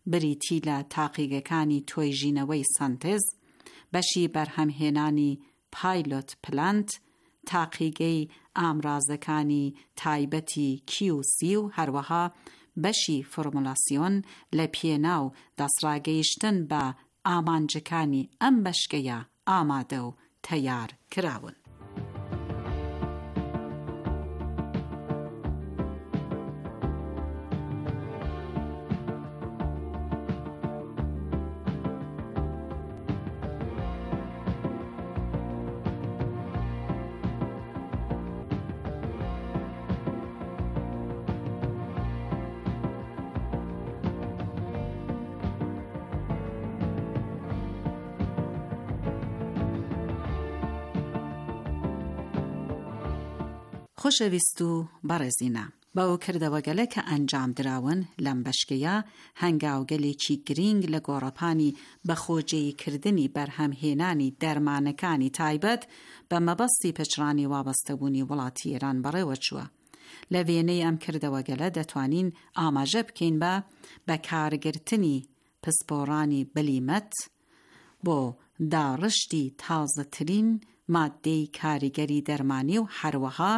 بریتی لە تاقیگەکانی تۆی ژینەوەی سنتز، بەشی بەرهەمهێنانی پایلۆت پلانت، تاقیگەی ئامرازەکانی تایبەتی QC و هەروەها بەشی فۆرمولاسیۆن لە پێناو دەسڕاگەیشتن بە ئامانجەکانی ئەم بەشکەیە ئامادە و تەیار کراون. خۆشەویست و بەڕێزینە، بەو کردەوەگەلە کە ئەنجام دراون لەم بەشکەیە هەنگاوگەلێکی گرنگ لە گۆڕەپانی بەخۆجێیکردنی بەرهەمهێنانی دەرمانەکانی تایبەت بە مەبەستی پچڕانی وابەستەبوونی وڵاتی ئێران بەڕێوە چووە. لە وێنەی ئەم کردەوەگەلە دەتوانین ئاماژە بکەین بە بەکارگرتنی پسپۆڕانی بلیمەت بۆ داڕشتی تازەترین مادەی کاریگەری دەرمانی و هەروەها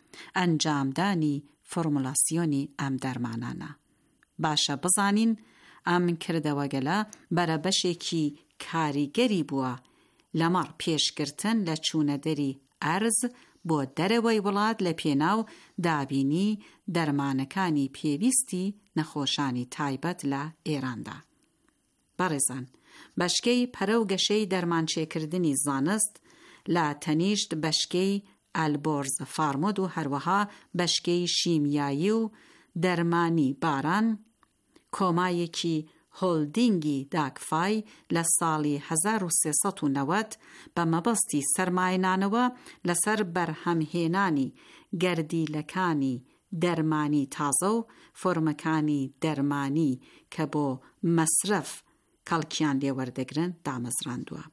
ئەنجامدانی فۆرمولاسیۆنی ئەم دەرمانانە. باشە بزانین ئەم کردەوەگەلە بەرەبەشێکی کاریگەری بووە لەمەڕ پێشگرتن لە چوونەدەری ئەرز بۆ دەرەوەی وڵات لە پێناو دابینی دەرمانەکانی پێویستی نەخۆشانی تایبەت لە ئێراندا. بەڕێزان، بەشکەی پەرە و گەشەی دەرمانچێکردنی زانست لە تەنیشت بەشکەی ئەلبۆرز فارمۆد و هەروەها بەشکەی شیمیایی و دەرمانی باران کۆمایەکی هۆلدینگی داکفای لە ساڵی 1390 بە مەبەستی سەرمایه‌نانەوە لەسەر بەرهەمهێنانی گەردیلەکانی دەرمانی تازە و فۆرمەکانی دەرمانی کە بۆ مەسرف کەڵکیان لێوەردەگرن دامەزراندووە.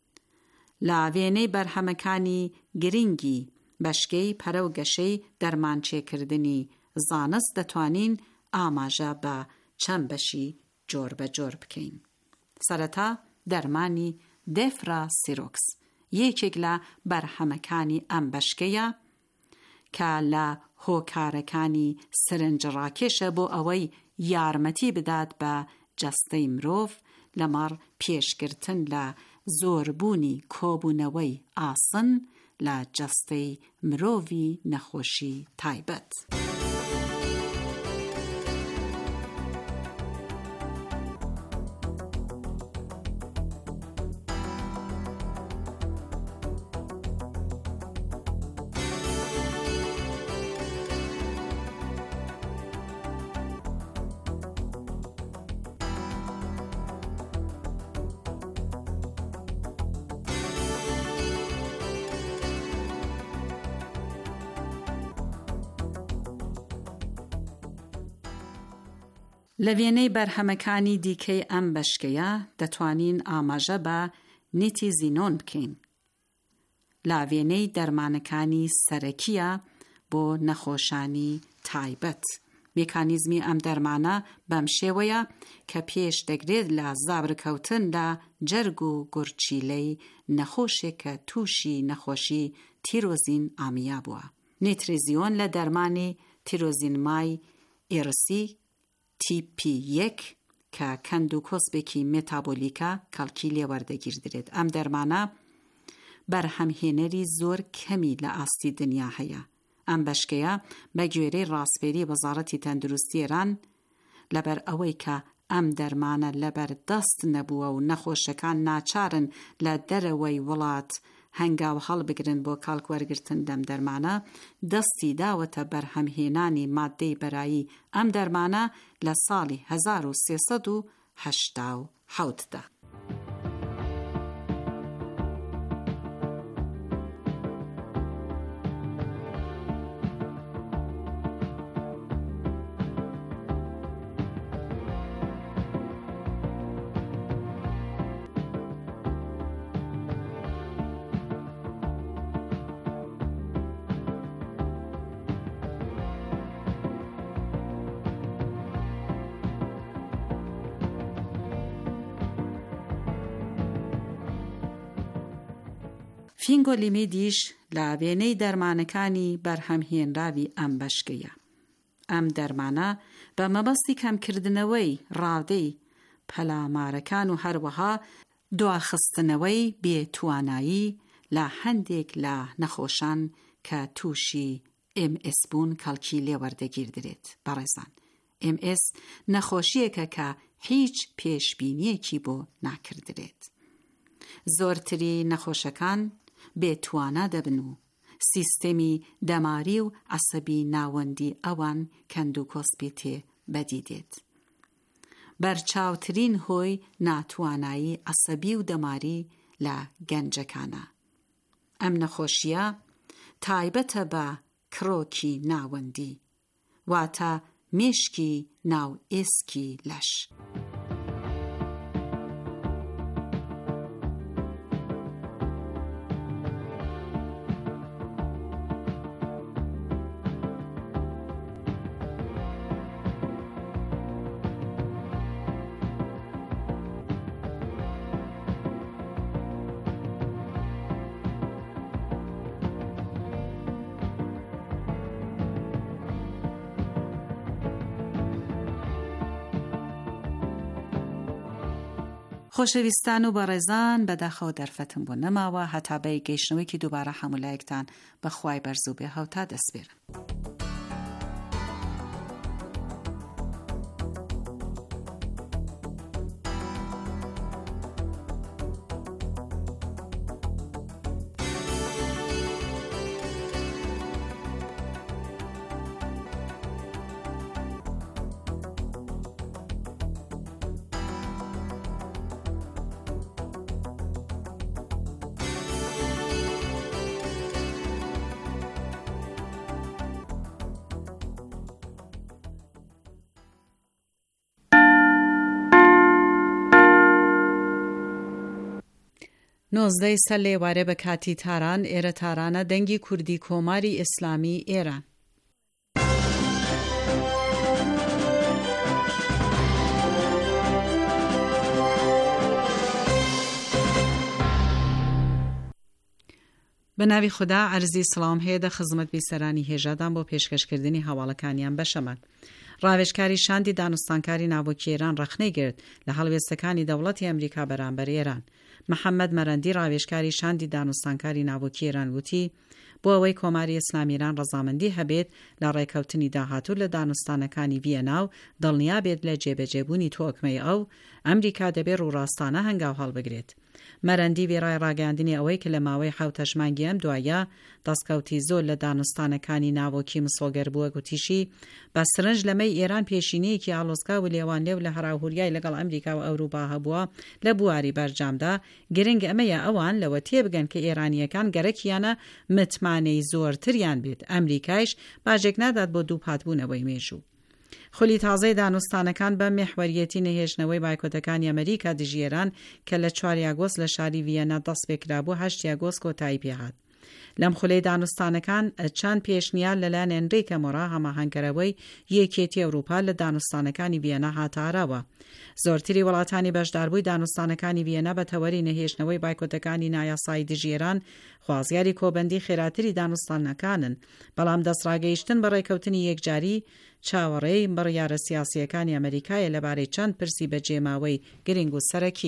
لە وێنەی بەرهەمەکانی گرنگی بەشکەی پەرە و گەشەی دەرمانچێکردنی زانست دەتوانین ئاماژە بە چەند بەشی جۆر بە جۆر بکەین. سەرەتا دەرمانی دێفراسیرۆکس یەکێک لە بەرهەمەکانی ئەم بەشکەیە کە لە هۆکارەکانی سرنجڕاکێشە بۆ ئەوەی یارمەتی بدات بە جەستەی مرۆڤ لەمەڕ پێشگرتن لە زۆربوونی کۆبوونەوەی ئاسن لە جەستەی مرۆڤی نەخۆشی تایبەت. لە وێنەی بەرهەمەکانی دیکەی ئەم بەشکەیە دەتوانین ئاماژە بە نیتیزینۆن بکەین. لە وێنەی دەرمانەکانی سەرەکیە بۆ نەخۆشانی تایبەت. میکانیزمی ئەم دەرمانە بەم شێوەیە کە پێش دەگرێت لە زابرکەوتن لە جەرگ و گورچیلەی نەخۆشێک کە تووشی نەخۆشی تیرۆزین ئامیا بووە. نیتریزیۆن لە دەرمانی تیرۆزینمای ئێرسی TP1 کە کەند و کۆسبێکی مێتابۆلیکە کەڵکی لێوەردەگیردرێت. ئەم دەرمانە بەرهەمهێنەری زۆر کەمی لە ئاستی دنیا هەیە. ئەم بەشکەیە بە گوێرەی ڕاستپێری وەزارەتی تەندروستی ئێران لەبەر ئەوەی کە ئەم دەرمانە لەبەر دەست نەبووە و نەخۆشەکان ناچارن لە دەرەوەی وڵات هەنگاو هەڵبگرن بۆ کاڵکوەرگرتن دەم دەرمانە، دەستی داوەتە بەرهەمهێنانی مادەی بەرایی ئەم دەرمانە لە ساڵی 1387 دا. فینگۆلیمیدیش لە وێنەی دەرمانەکانی بەرهەمهێنراوی ئەم بەشکەیە. ئەم دەرمانە بە مەبەستی کەمکردنەوەی ڕاودەی پەلامارەکان و هەروەها دواخستنەوەی بێتوانایی لە هەندێک لە نەخۆشان کە تووشی MS بوون کەڵکی لێوەردەگیر درێت. بەڕێزان، MS نەخۆشیەکە کە هیچ پێشبینیەکی بۆ ناکردرێت. زۆرتری نەخۆشەکان بێتوانە دەبن و سیستەمی دەماری و عەسەبی ناوەندی ئەوان کەندوکۆسپی تێ بەدیدێت. بەرچاوترین هۆی ناتوانایی عەسەبی و دەماری لە گەنجەکانە. ئەم نەخۆشیە تایبەتە بە کرۆکی ناوەندی، واتە مێشکی ناو ئێسکی لەش. خۆشەویستان و بەڕێزان، بەداخەوە دەرفەتم بۆ نەماوە هەتا بە گەیشتنەوەیکی دووبارە هەمولایەکتان بەخوای بەرزوو بێ هەوتا دەستبێرم. نۆزدەی سەر لێوارێ بە کاتی تاران ئێرە تارانە دەنگی کوردی کۆماری ئیسلامی ئێران. بە ناوی خوددا عەرزی سڵام هەیە دە خزمەت بیسەرانی هێژادان بۆ پێشکەشکردنی هەواڵەکانیان بەشەمەند. ڕاوێژکاری شاندی دانوستانکاری ناوەکی ئێران ڕەخنەی گرت لە هەڵوێستەکانی دەوڵەتی ئەمریکا بەرامبەر ئێران. محەممەد مەرەندی ڕاوێژکاری شاندی دانوستانکاری ناوەکی ئێران وتی بۆ ئەوەی کۆماری ئیسلامی ئێران ڕەزامەندی هەبێت لە ڕێکەوتنی داهاتوو لە دانوستانەکانی ڤیەنا و دڵنیا بێت لە جێبەجێبوونی تۆکمەی ئەو ئەمریکا دەبێت ڕووڕاستانە هەنگاو هەڵبگرێت. مەرەندی وێڕای ڕاگەاندنی ئەوەی کە لە ماوەی 7 مانگی ئەم دوایە دەستکەوتی زۆر لە دانوستانەکانی ناوەکی مسۆگەر بووە گوتیشی بە سرنج لەمەی ئێران پێشینەیەکی ئاڵۆزگا و لێوان لێو لە هەراهوریای لەگەڵ ئەمریکا و ئەوروپا هەبووە لە بواری بەرجامدا. گرنگ ئەمەیە ئەوان لەوە تێبگەن کە ئێرانیەکان گەرەکیانە متمانەی زۆرتریان بێت. ئەمریکایش باژێک نادات بۆ دووپاتبوونەوەی مێژوو. خولی تازەی دانوستانەکان بە مێحوەریەتی نەهێشتنەوەی بایکۆتەکانی ئەمریکا دژی ئێران کە لە 4 ئاگۆست لە شاری ڤیەنا دەست پێکرابوو 8 ئاگۆست کۆتایی پێهات. لەم خولەی دانوستانەکان چەند پێشنیار لەلایەن ئەنریکە مۆرا هەماهەنگەرەوەی یەکێتی ئەوروپا لە دانوستانەکانی ڤیەنا هاتاڕەوە. زۆرتری وڵاتانی بەشداربووی دانوستانەکانی ڤیەنا بە تەوەری نەهێشتنەوەی بایکۆتەکانی نایاسایی دژی ئێران خوازیاری کۆبەندی خێراتری دانوستانەکانن، بەڵام دەستڕاگەیشتن بە ڕێکەوتنی یەکجاری چاوەڕێی بڕیارە سیاسیەکانی ئەمریکایە لەبارەی چەند پرسی بەجێماوەی گرنگ و سەرەکی.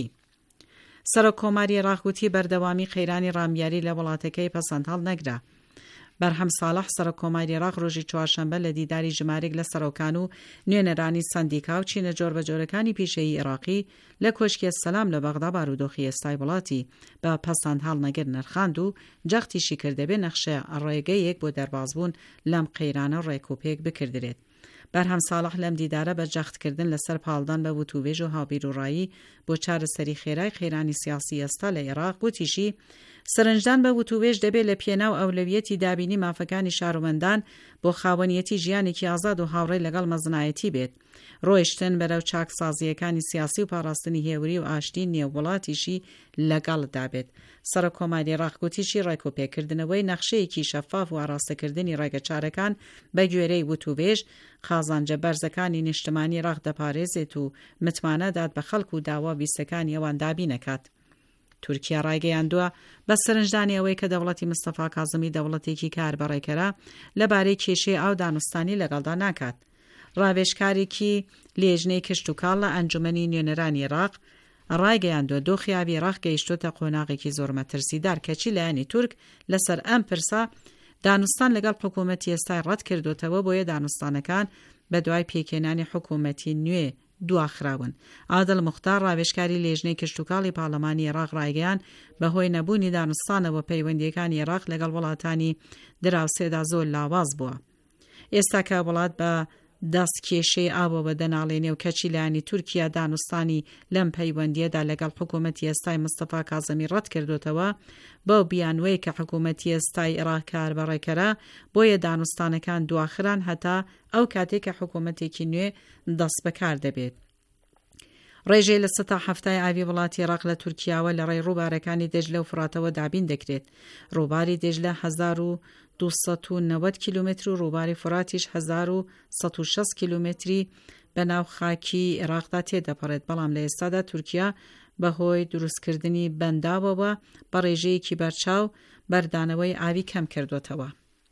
سەرۆک کۆماری عێراق وتی بەردەوامی خەیرانی ڕامیاری لە وڵاتەکەی پەسەند هەڵنەگرا. بەرهەم ساڵح سەرۆک کۆماری عێراق ڕۆژی چوارشەمبە لە دیداری ژمارەیەک لە سەرۆکان و نوێنەرانی سەندیکا و چینە جۆربەجۆرەکانی پیشەیی عێراقی لە کۆشکی سەلام لە بەغدا بارودۆخی ئێستای وڵاتی بە پەسەند هەڵنەگر نرخاند و جەختیشی کردەبێ نەخشە ڕێگەیەک بۆ دەربازبوون لەم قەیرانە ڕێکوپێک بکردرێت. بەرهەم ساڵح لەم دیدارە بە جەختکردن لەسەر پاڵدان بە وتوبێژ و هاوبیرڕایی بۆ چارەسەری خێرای خێرانی سیاسی ئێستا لە عێراق گوتیشی سەرنجدان بە وتوبێژ دەبێت لە پێناو ئەولەویەتی دابینی مافەکانی شارومەندان بۆ خاوەنیەتی ژیانێکی ئازاد و هاوڕێی لەگەڵ مەزنایەتی بێت. ڕۆیشتن بەرەو چاکسازیەکانی سیاسی و پاراستنی هێوری و ئاشتی نێووڵاتیشی لەگەڵدا بێت. سەرۆک کۆماری عێراق گوتیشی ڕێکوپێکردنەوەی نەخشەیەکی شەفاف و ئاراستەکردنی ڕێگەچارەکان بە گوێرەی وتوبێژ خازانجە بەرزەکانی نیشتمانی عێراق دەپارێزێت و متمانەدات بە خەڵک و داوا ویستەکانی ئەوان دابی نەکات. تورکیا ڕایگەیاندووە بە سەرنجدانی ئەوەی کە دەوڵەتی مستەفا کاظمی دەوڵەتێکی کاربەڕێکەرە لەبارەی کێشەی ئاو دانوستانی لەگەڵدا ناکات. ڕاوێژکارێکی لێژنەی کشت و کاڵ لە ئەنجومەنی نوێنەرانی عێراق ڕایگەیاندووە دۆخیاوی عێراق گەیشتۆتە قۆناغێکی زۆر مەترسیدار کەچی لایەنی تورک لەسەر ئەم پرسە دانوستان لەگەڵ حکوومەتی ئێستای ڕەت کردوتەوە بۆیە دانوستانەکان بە دوای پێکێنانی حکوومەتی نوێ دواخراون. عادل موختار ڕاوێژکاری لێژنەی کشتتوکاڵی پاڵەمانی عێراق ڕایگەیان بەهۆی نەبوونی دانوستانەوە پەیوەندیەکانی عێراق لەگەڵ وڵاتانی دراوسێدا زۆر لاواز بووە. ئێستا کە وڵات بە دەستکێشەی ئاوە بە دەناڵێنێ و کەچی لایەنی تورکیا دانوستانی لەم پەیوەندیەدا لەگەڵ حکوومەتی ئێستای مستەفا کاظمی ڕەت کردوتەوە بەو بیانوەی کە حکوومەتی ئێستای عێراق کاربەڕێکەرە بۆیە دانوستانەکان دواخران هەتا ئەو کاتێک کە حکوومەتێکی نوێ دەست بەکار دەبێت. ڕێژەی لە 7 ئاوی وڵاتی عێراق لە تورکیاوە لە ڕێی ڕووبارەکانی دەجلە و فراتەوە دابین دەکرێت. ڕووباری دەجلە 1290 کیلومتر و ڕووباری فراتیش 1160 کیلومتری بەناو خاکی عێراقدا تێدەپەڕێت. بەڵام لە ئێستادا تورکیا بەهۆی دروستکردنی بەنداوەوە بە ڕێژەیەکی بەرچاو بەردانەوەی ئاوی کەم کردوتەوە.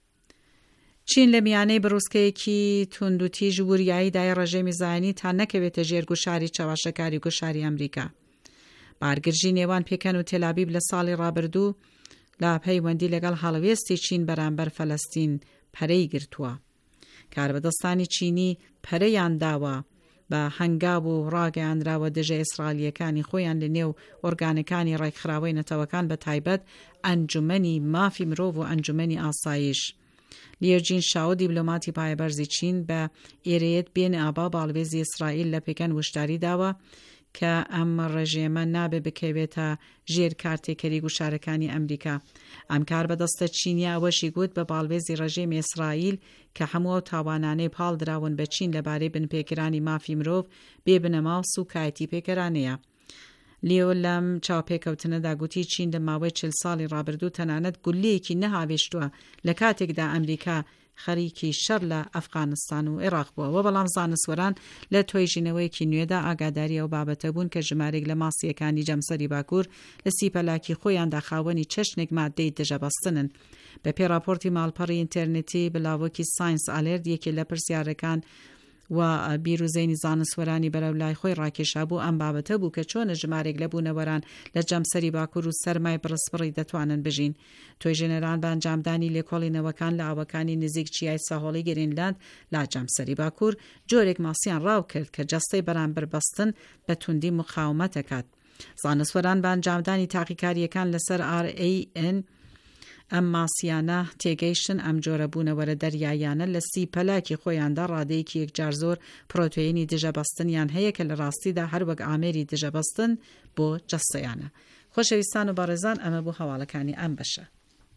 چین لە میانەی بڕوسکەیەکی توندوتیژ وریاییدای ڕێژەی میزانی تا نەکەوێتە ژێر گوشاری چاواشەکاری گوشاری ئەمریکا. بارگرژی نێوان پێکەن و تێلابیب لە ساڵی ڕابردوو لە پەیوەندی لەگەڵ هەڵوێستی چین بەرامبەر فەلەستین پەرەی گرتووە. کاربەدەستانی چینی پەرەیان داوە بە هەنگاو و ڕاگەیاندراوە دژە ئیسرائیلیەکانی خۆیان لە نێو ئۆرگانەکانی ڕێکخراوەی نەتەوەکان بە تایبەت ئەنجومەنی مافی مرۆڤ و ئەنجومەنی ئاسایش. لیۆجین شاو دیبلۆماتی پایەبەرزی چین بە ئێرەیەت بێن ئابا باڵوێزی ئیسرائیل لە پێکەن وشداری داوە کە ئەم ڕێژێمە نابێ بکەوێتە ژێر کارتێکەری گوشارەکانی ئەمریکا. ئەم کار بەدەستە چینیا ئەوەشی گوت بە باڵوێزی ڕێژێمی ئیسرائیل کە هەموو تاوانانەی پاڵ دراون بە چین لەبارەی بنپێکرانی مافی مرۆڤ بێ بنەما و سوکایەتی پێکەرانەیە. لیۆ لەم چاوپێکەوتنەدا گوتی چین لە ماوەی 40 ساڵی ڕابردوو تەنانەت گولەیەکی نەهاوێشتووە لە کاتێکدا ئەمریکا خەریکی شەڕ لە ئەفغانستان و عێراق بووە. بەڵام زانستوەران لە تۆیژینەوەیەکی نوێدا ئاگاداری ئەو بابەتە بوون کە ژمارێک لە ماسیەکانی جەمسەری باکوور لە سیپەلاکی خۆیاندا خاوەنی چەشنێک مادەی دژەبەستنن. بە پێی راپۆرتی ماڵپەڕی ئینتەرنێتی بەلاوەکی ساینس ئالێرد یەکێ لە پرسیارەکان و بیرروزینی زانستوەرانی بەرەو لای خۆی ڕاکێشا بوو ئەم بابەتە بوو کە چۆنە ژمارێک لە بوونەوەران لە جەمسەری باکوور و سەرمای بڕسپڕی دەتوانن بژین. توێژێنەران بە ئەنجامدانی لێکۆڵینەوەکان لە ئاوەکانی نزیک چیای ساحۆڵی گرینلاند لە جەمسەری باکوور جۆرێک ماسیان ڕاو کرد کە جەستەی بەرامبەر بەستن بە توندی مقاومەت دەکات. زانستوەران بە ئەنجامدانی تاقیکاریەکان لەسەر RAN ئەم ماسیانە تێگەیشتن ئەم جۆرە بوونەوەرە دەریایانە لە سیپەلاکی خۆیاندا ڕادەیەکی یەکجار زۆر پرۆتێینی دژەبەستنیان هەیە کە لە ڕاستیدا هەروەک ئامێری دژەبەستن بۆ جەستەیانە. خۆشەویستان و بەڕێزان ئەمە بوو هەواڵەکانی ئەم بەشە.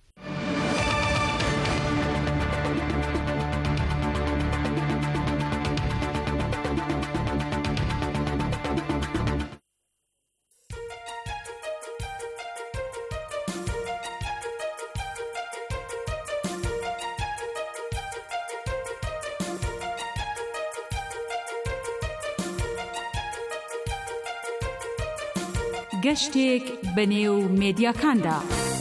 گەشتێک بەنێو مێدیاکاندا.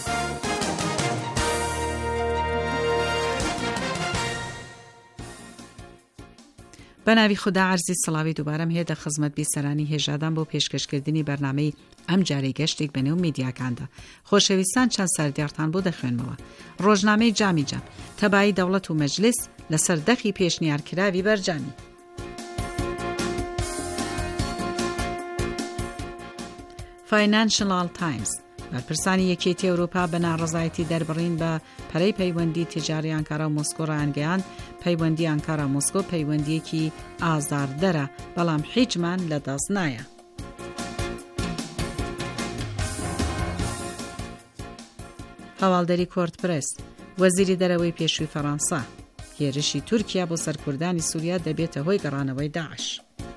بەناوی خوددا عەرزی سڵاوی دووبارەم هەیە دە خزمەت بیسەرانی هێژادان بۆ پێشکەشکردنی بەرنامەی ئەم جارەی گەشتێک بەنێو مێدیاکاندا. خۆشەویستان چەند سەردیارتان بۆ دەخوێنمەوە. ڕۆژنامەی جامی جام تەبایی دەوڵەت و مەجلیس لەسەر دەخی پێشنیارکراوی بەرجامی. فاینانشەل تایمز بەرپرسانی یەکێتی ئەوروپا بە ناڕەزایەتی دەربڕین بە پەرەی پەیوەندی تیجاری ئەنکارا و مۆسکۆ ڕایانگەیاند پەیوەندی ئەنکارا مۆسکۆ پەیوەندیەکی ئازاردەرە بەڵام هیچمان لە دەست نایە. هەواڵدەری کۆرتپرێس وەزیری دەرەوەی پێشووی فەڕەنسا هێرشی تورکیا بۆ سەرکوردانی سووریا دەبێتە هۆی گەڕانەوەی داعش.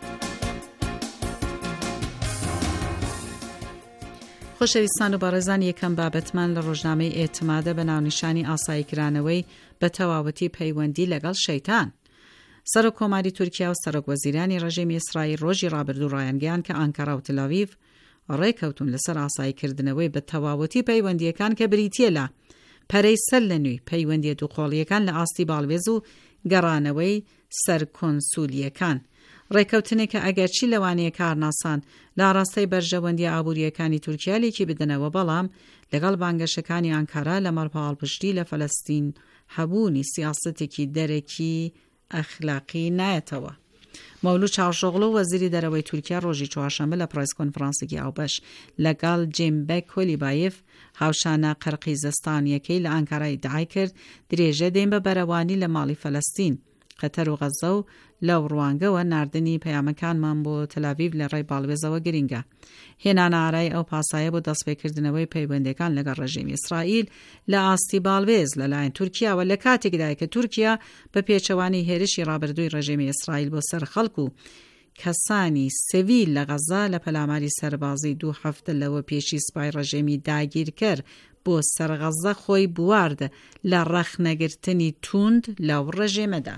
خۆشەویستان و بەڕێزان یەکەم بابەتمان لە ڕۆژنامەی ئێتمادە بە ناونیشانی ئاساییکرانەوەی بە تەواوەتی پەیوەندی لەگەڵ شەیتان. سەرۆک کۆماری تورکیا و سەرۆک وەزیرانی ڕێژیمی ئیسرائیل ڕۆژی ڕابردوو ڕایانگەیان کە ئەنکارا و تەل ئاویڤ ڕێکەوتون لەسەر ئاساییکردنەوەی بە تەواوەتی پەیوەندیەکان کە بریتیە لە پەرەی سەر لە نوێی پەیوەندیە دووقۆڵیەکان لە ئاستی باڵوێز و گەڕانەوەی سەرکۆنسولیەکان. ڕێکەوتنێک کە ئەگەرچی لەوانەیە کارناسان لە ڕاستەی بەرژەوەندی ئابوووریەکانی تورکیا لێکی بدەنەوە، بەڵام لەگەڵ بانگەشەکانی ئانکارا لە مەڕپاڵپشتی لە فەلەستین هەبوونی سیاسەتێکی دەرەکی ئەخلاقی نایەتەوە. مەولود چاوشۆغلو وەزیری دەرەوەی تورکیا ڕۆژی چوارشەممە لە پرایس کۆنفرانسێکی ئاوبەش لەگەڵ جێمبەک کۆلیبایف هاوشانە قەرقیزستانیەکەی لە ئانکارا ئیدعای کرد درێژە دێن بە بەرەوانی لە ماڵی فەلەستین، قەتەر و غەزە و لەو ڕوانگەوە ناردنی پەیامەکانمان بۆ تەلەڤیڤ لە ڕێی باڵوێزەوە گرینگە. هێنانە ئارای ئەو پاسایە بۆ دەستپێکردنەوەی پەیوەندەکان لەگەڵ ڕێژیمی ئیسرائیل لە ئاستی باڵوێز لەلایەن تورکیاوە لە کاتێکدایە کە تورکیا بە پێچەوانی هێرشی ڕابردووی ڕێژیمی ئیسرائیل بۆ سەر خەڵک و کەسانی سڤیل لە غەزە لە پەلاماری سەربازی 2 هەفتە لەوە پێشی سوپای ڕێژیمی داگیرکرد بۆ سەر غەزە خۆی بوارد لە ڕەخنەگرتنی توند لەو ڕێژیمەدا.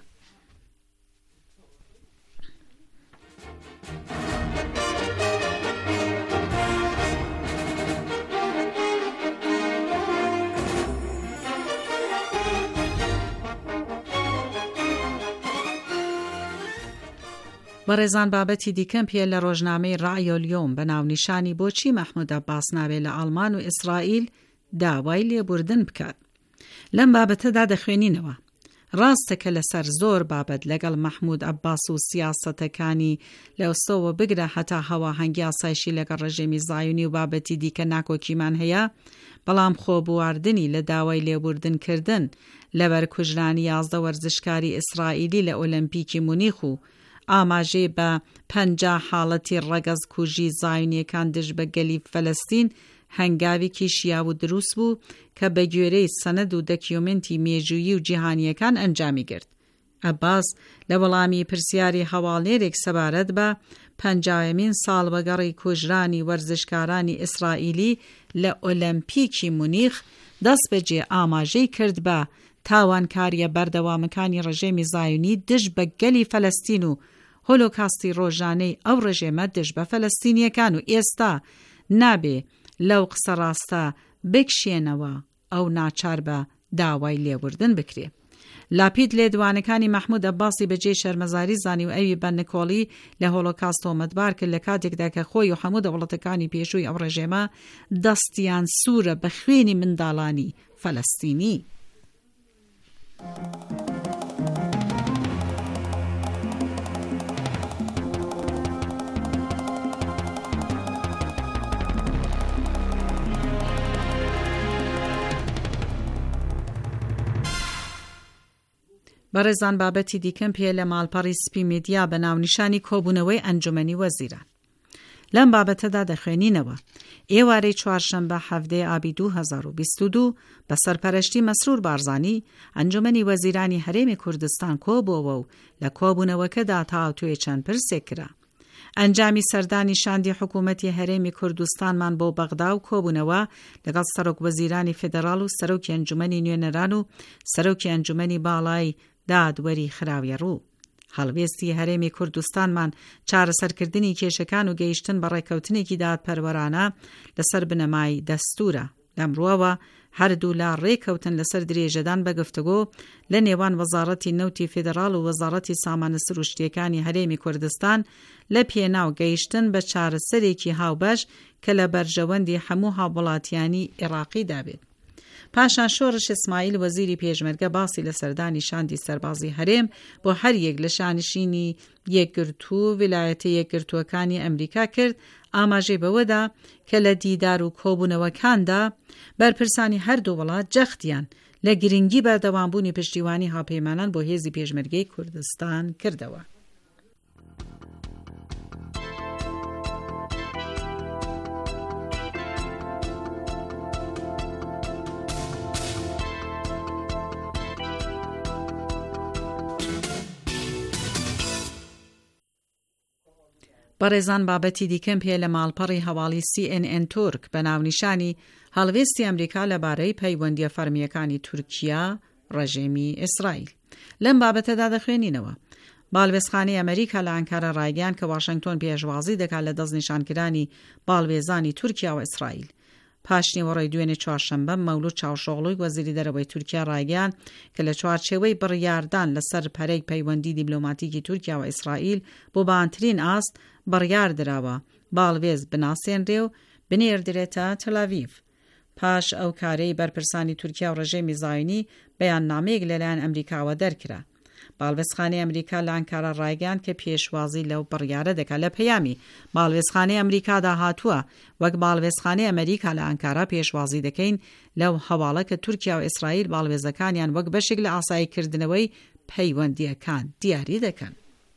بەڕێزان بابەتی دیکەم پێ لە ڕۆژنامەی ڕائیۆلیۆم بە ناونیشانی بۆچی مەحموود عەباس نابێت لە ئەڵمان و ئیسرائیل داوای لێبوردن بکات. لەم بابەتەدا دەخوێنینەوە ڕاستە کە لەسەر زۆر بابەت لەگەڵ مەحموود عەباس و سیاسەتەکانی لەوسەوە بگرە هەتا هەواهەنگی ئاسایشی لەگەڵ ڕێژیمی زایونی و بابەتی دیکە ناکۆکیمان هەیە، بەڵام خۆبواردنی لە داوای لێبوردنکردن لەبەر کوژرانی 11 وەرزشکاری ئیسرائیلی لە ئۆلمپیکی مونیخ و ئاماژەی بە 50 حاڵەتی ڕەگەز کوژی زایونیەکان دژ بە گەلی فەلەستین هەنگاوێکی شیا و دروست بوو کە بە گوێرەی سەنەد و دەکیومنتی مێژوویی و جیهانیەکان ئەنجامی گرت. عەباس لە وەڵامی پرسیاری هەواڵێرێک سەبارەت بە 50مین ساڵوەگەڕی کوژرانی وەرزشکارانی ئیسرائیلی لە ئۆلمپیکی مونیخ دەست بەجێ ئاماژەی کرد بە تاوانکاریە بەردەوامەکانی ڕێژیمی زایونی دژ بە گەلی فەلەستین و هۆلۆکاستی ڕۆژانەی ئەو ڕێژێمە دژ بە فەلەستینیەکان و ئێستا نابێ لەو قسە ڕاستە بکشێنەوە ئەو ناچار بە داوای لێبوردن بکرێ. لاپید لێدوانەکانی مەحموود عەباسی بەجێ شەرمەزاری زانی و ئەوی بە نکۆڵی لە هۆلۆکاست تۆمەتبار کرد لە کاتێکدا کە خۆی و هەموو دەوڵەتەکانی پێشووی ئەو ڕێژێمە دەستیان سوورە بە خوێنی منداڵانی فەلەستینی. بەڕێزان بابەتی دیکەم پێ لە ماڵپەڕی سپی میدیا بە ناونیشانی کۆبوونەوەی ئەنجومەنی وەزیران. لەم بابەتەدا دەخوێنینەوە ئێوارەی چوارشەممە 7 ئابی 2022 بە سەرپەرشتی مەسرور بارزانی ئەنجومەنی وەزیرانی هەرێمی کوردستان کۆبووەوە و لە کۆبوونەوەکەدا تاوتوێ چەند پرسێک کرا. ئەنجامی سەردانی شاندی حکوومەتی هەرێمی کوردستانمان بۆ بەغدا و کۆبوونەوە لەگەڵ سەرۆک وەزیرانی فێدەراڵ و سەرۆکی ئەنجومەنی نوێنەران و سەرۆکی ئەنجومەنی باڵای دادوەری خراویە ڕوو. هەڵوێستی هەرێمی کوردستانمان چارەسەرکردنی کێشەکان و گەیشتن بە ڕێکەوتنێکی دادپەروەرانە لەسەر بنەمای دەستورە. لەمڕۆوە هەردوو لا ڕێکەوتن لەسەر درێژەدان بە گفتوگۆ لە نێوان وەزارەتی نەوتی فێدەراڵ و وەزارەتی سامانە سروشتیەکانی هەرێمی کوردستان لە پێناو گەیشتن بە چارەسەرێکی هاوبەش کە لە بەرژەوەندی هەموو هاووڵاتیانی عێراقی دابێت. پاشان شۆڕش ئیسماعیل وەزیری پێشمەرگە باسی لە سەردانی شاندی سەربازی هەرێم بۆ هەر یەک لە شانشینی یەکگرتوو ویلایەتە یەکگرتووەکانی ئەمریکا کرد، ئاماژەی بەوەدا کە لە دیدار و کۆبوونەوەکاندا بەرپرسانی هەردوو وڵات جەختیان لە گرنگی بەردەوامبوونی پشتیوانی هاوپەیمانان بۆ هێزی پێشمەرگەی کوردستان کردەوە. بەڕێزان بابەتی دیکەم پێ لە ماڵپەڕی هەواڵی CNN تورک بە ناونیشانی هەڵوێستی ئەمریکا لەبارەی پەیوەندیە فەرمیەکانی تورکیا ڕێژیمی ئیسرائیل. لەم بابەتەدا دەخوێنینەوە باڵێۆزخانەی ئەمریکا لە ئەنکارە ڕایگەیاند کە واشنگتۆن پێشوازی دەکات لە دەستنیشانکرانی باڵێۆزانی تورکیا و ئیسرائیل. پاشنیوەڕۆی دوێنێ چوارشەممە مەولود چاوشۆغڵوی وەزیری دەرەوەی تورکیا ڕایگەیاند کە لە چوارچێوەی بڕیاردان لەسەر پەرەی پەیوەندی دیبلۆماتیکی تورکیا و ئیسرائیل بۆ بانترین ئاست بڕیار درراوە باڵێۆز بناسێنرێ و بنێردرێتە تەل‌ئاڤیڤ. پاش ئەو کارەی بەرپرسانی تورکیا و ڕێژەمی زایۆنی بەیاننامەیەک لەلایەن ئەمریکاوە دەرکرا. باڵێۆزخانەی ئەمریکا لە ئەنکارە ڕایگەیاند کە پێشوازی لەو بڕیارە دەکات. لە پەیامی باڵێۆزخانەی ئەمریکادا هاتووە وەک باڵێۆزخانەی ئەمریکا لە ئەنکارە پێشوازی دەکەین لەو هەواڵە کە تورکیا و ئیسرائیل باڵێۆزەکانیان وەک بەشێک لە ئاساییکردنەوەی پەیوەندیەکان دیاری دەکەن.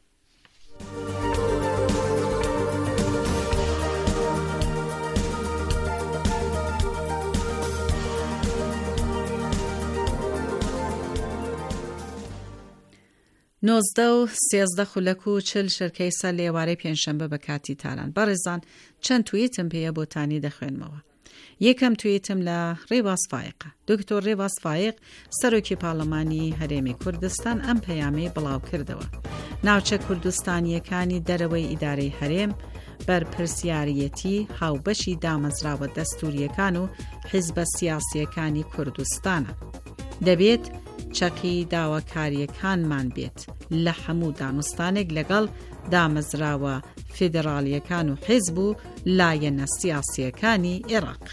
نۆزدە و سێزدە خولەک و چل شەرکەی سەر لە ئێوارەی پێنجشەمبە بە کاتی تاران. بەڕێزان چەند تویتم پێیە بۆتانی دەخوێنمەوە. یەکەم تویتم لە ڕێواز فایقە. دکتۆر ڕێواز فایق سەرۆکی پاڵەمانی هەرێمی کوردستان ئەم پەیامەی بڵاو کردەوە. ناوچە کوردستانیەکانی دەرەوەی ئیدارەی هەرێم بەرپرسیارەتی هاوبەشی دامەزراوە دەستوریەکان و حیزبە سیاسیەکانی کوردستانە. دەبێت چەقی داواکاریەکانمان بێت لە هەموو دانوستانێک لەگەڵ دامەزراوە فیدرالیەکان و حیزب و لایەنە سیاسیەکانی عێراق.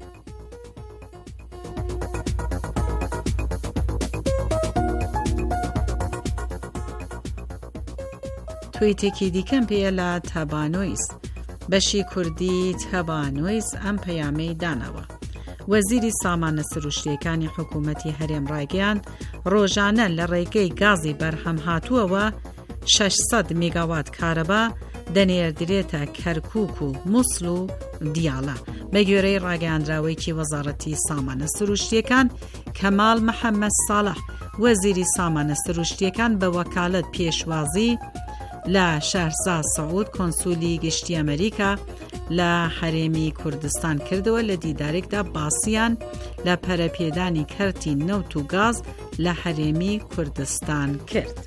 تویتێکی دیکەم پێیە لە تەبانۆیز بەشی کوردی تەبانۆیز ئەم پەیامەی دانەوە. وەزیری سامانە سروشتیەکانی حکوومەتی هەرێم ڕایگەیاند ڕۆژانە لە ڕێگەی گازی بەرهەم هاتووەوە 600 میگاوات کارەبا دەنێردرێتە کەرکووک و مووسڵ و دیاڵە. بە گوێرەی ڕاگەیاندراوەیەکی وەزارەتی سامانە سروشتیەکان کەمال محەممەد ساڵح وەزیری سامانە سروشتیەکان بە وەکالەت پێشوازی لە شەهرزاد سەعود کۆنسولی گشتی ئەمریکا لە هەرێمی کوردستان کردەوە لە دیدارێکدا باسییان لە پەرەپێدانی کەرتی نەوت و گاز لە هەرێمی کوردستان کرد.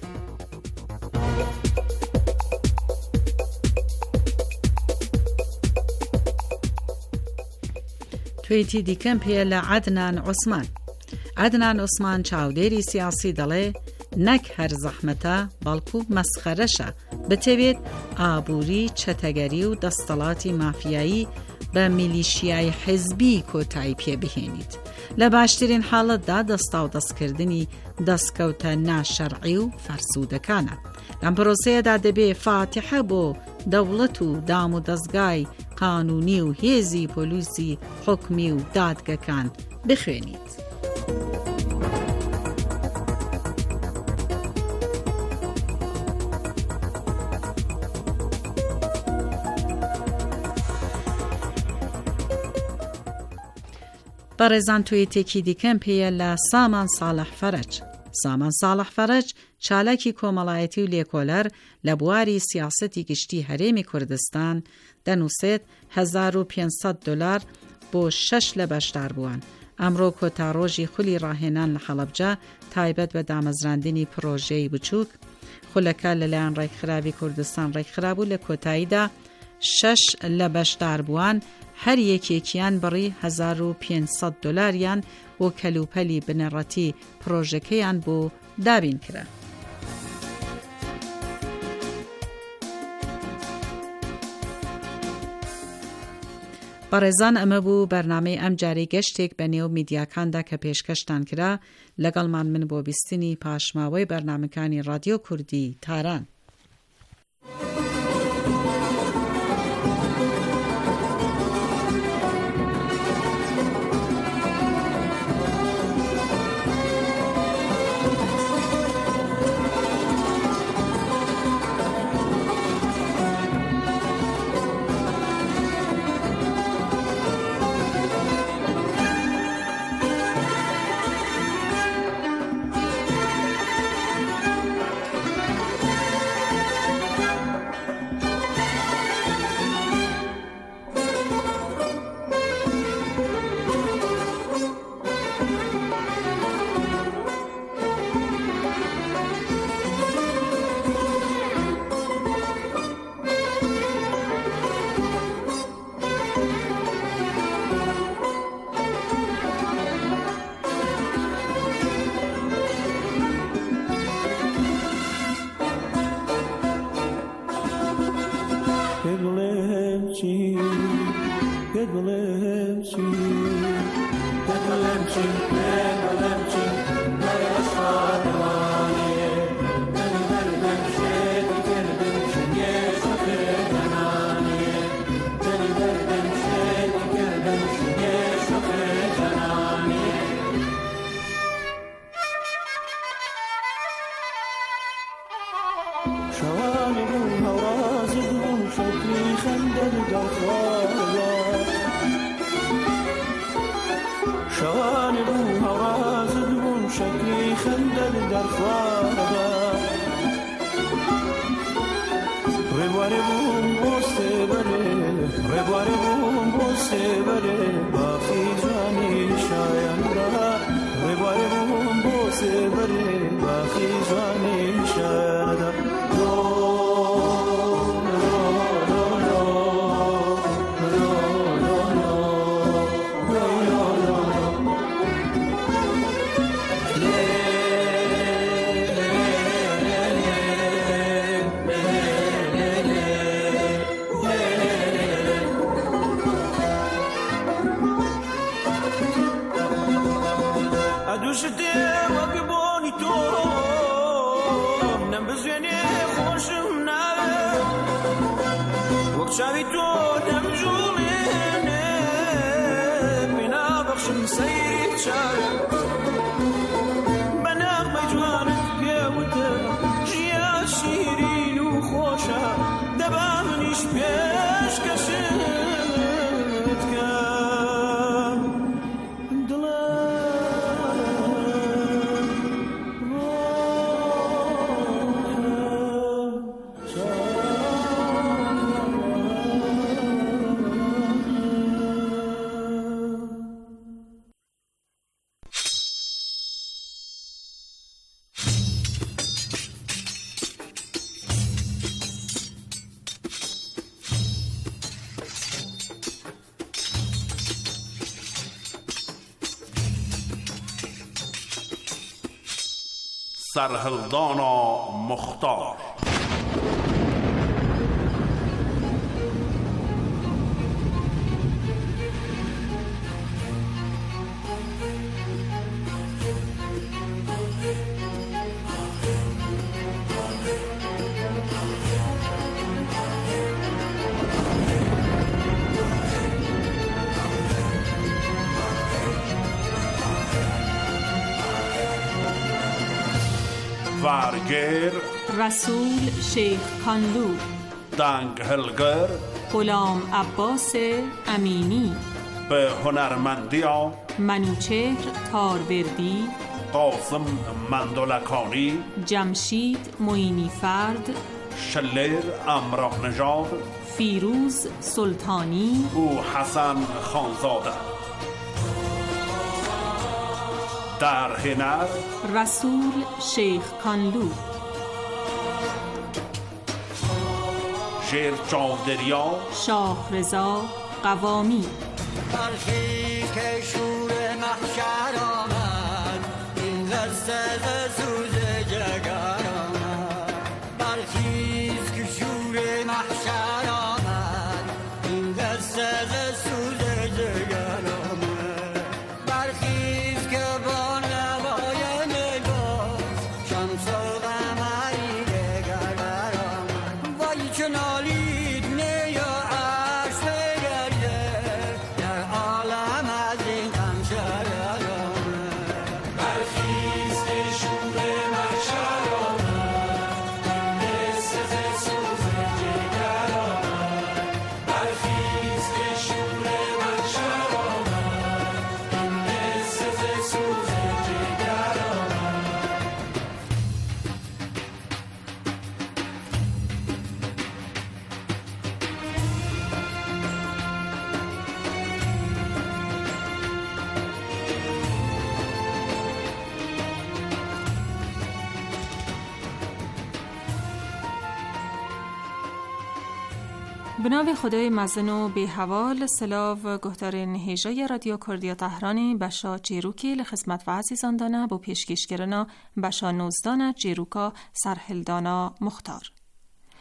تویتی دیکەم پێ لە عەدنان عوسمان. عەدنان عوسمان چاودێری سیاسی دەڵێ نەک هەر زەحمەتە بەڵکو مەسخەرەشە بتەوێت ئابووری چەتەگەری و دەستەڵاتی مافیایی بە میلیشیای حیزبی کۆتایی پێبهێنیت. لە باشترین حاڵەتدا دەستا و دەستکردنی دەستکەوتە ناشەرعی و فەرسوودەکانە. لەم پرۆسەیەدا دەبێ فاتحە بۆ دەوڵەت و دام و دەستگای قانونی و هێزی پۆلیسی حکمی و دادگەکان بخوێنیت. بەڕێزان تویتێکی دیکەم پێیە لە سامان ساڵح فەرەج. سامان ساڵح فەرەج چالاکی کۆمەڵایەتی و لێکۆلەر لە بواری سیاسەتی گشتی هەرێمی کوردستان دەنووسێت $1500 بۆ 6 لە بەشدار بووان. ئەمڕۆ کۆتاڕۆژی خولی ڕاهێنان لە حەڵەبجە تایبەت بە دامەزراندنی پرۆژەی بچووک خولەکە لەلایەن ڕێکخراوی کوردستان ڕێکخرا بوو. لە کۆتاییدا 6 لە بەشدار بووان هەر یەکێکیان بڕی $1500 بۆ کەلوپەلی بنەڕەتی پرۆژەکەیان بۆ دابین کرا. بەڕێزان ئەمە بوو بەرنامەی ئەم جارەی گەشتێک بە نێو میدیاکاندا کە پێشکەشتان کرا. لەگەڵمان من بۆ بیستنی پاشماوەی بەرنامەکانی رادیۆ کوردی تاران. سرهلدانا مختار. وارگر رسول شیخ کانلو، دنگهلگر غلام عباس امینی، به هنرمندی منوچهر تاروردی، قاسم مندلکانی، جمشید معینی فرد، شلر امراه نژاد، فیروز سلطانی او حسن خانزاده. در هنر رسول شیخ کانلو، شیر چاودریا شاه رضا قوامی. برخی که شور محشر آمد، این لذت سوز جگر آمد. برخیز که شور محشر آمد، این لذت سوز جگر آمد. برخیز که با نوای نگاه شمس و قمری دگر برآمد. وای چه نالید نی و عرش بگرده، در عالم از این غم شرر آمد. برخیز که شور محشر آمد، این لذت سوز جگر آمد. برخیز که شور محشر آمد، این لذت سوز جگر آمد. به نام خدای مزن و به حوال سلاو گهتارین هیجای رادیو کردی تهرانی بشا چیروکی لخدمت و عزیزان دانه با پیشکش کرنا بشا نوزدانه چیروکا سرهلدانا مختار.